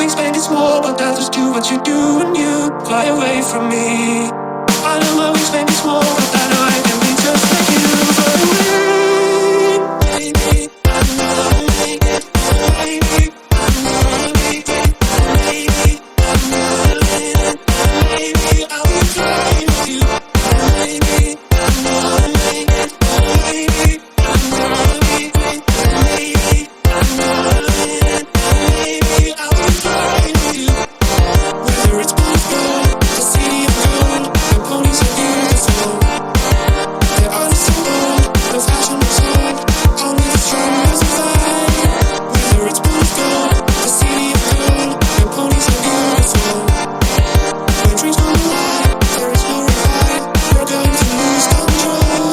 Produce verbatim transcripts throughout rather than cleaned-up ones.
wingspan is small, but I'll just do what you do when you fly away from me. I know my wingspan is small, but I know I can be just like you. Fly away, baby, I'm gonna make it, baby, I'm gonna make it, baby, I'm gonna make it, baby, I'll be flying with you, baby, I'm gonna make it, baby, I'm gonna make it, baby, I'm gonna make it, baby, I'll be flying with you. Whether it's Boston, the city of gold, the ponies are beautiful. They're honest and bold, the fashion is old, only the strong will survive. Whether it's Boston, the city of gold, the ponies are beautiful. When dreams come alive, there is no revive. We're going to lose control.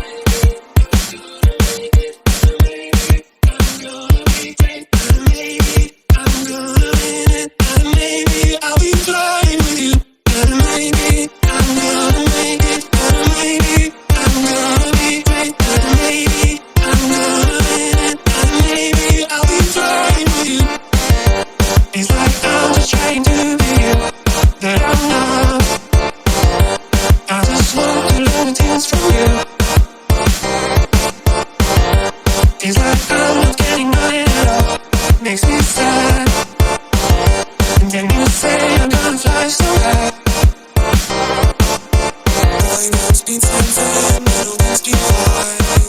I'm gonna win it, and maybe I'll be flying with you, and maybe I'm gonna make it, and maybe I'm gonna be great, and maybe I'm gonna win it, and maybe I'll be flying with you. It's like I'm just trying to be you that I'm not. I just want to learn things from you. It's like I'm not getting my head up, makes me sad. And then you say I'm gonna fly so high. My notes beat something, melodies divine.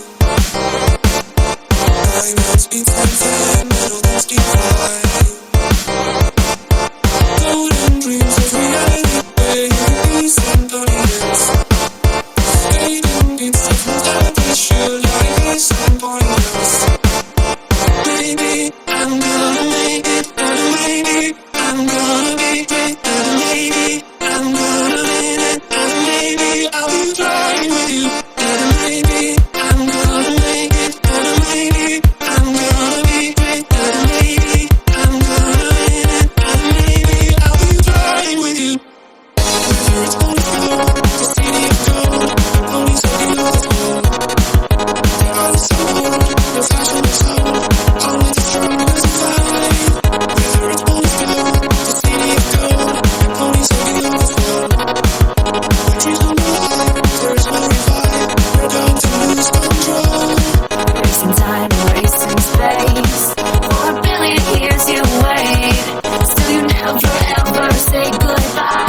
My notes beat something, melodies divine. Golden dreams of reality, where you can be somebody else. Fading beats of mortality, sure like there's somebody else. Maybe I'm gonna make it, and maybe I'm gonna be great, and maybe I'm gonna win it, and maybe I'll be flying with you, and maybe I'm gonna make it, and maybe I'm gonna be great, and maybe I'm gonna win it, and maybe I'll be flying with you. Whether it's Boston, the city of gold, the ponies are beautiful. They're honest and bold, the fashion is old, only the strong will survive. Whether it's Boston, the city of gold, the ponies are beautiful. When dreams come alive, there is no revive. We're going to lose control. Racing time, racing space. For a billion years you wait. Still you never ever say goodbye.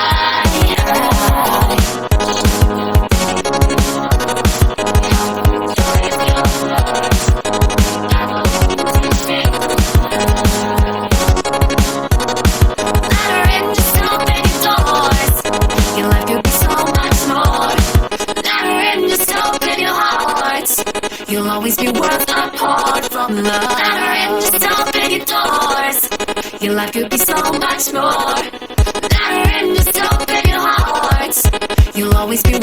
Ladder in just open your doors. Your life could be so much more. Ladder in just open your hearts. You'll always be worth apart from love. Ladder in just open your doors. Your life could be so much more. Ladder in just open your hearts. You'll always be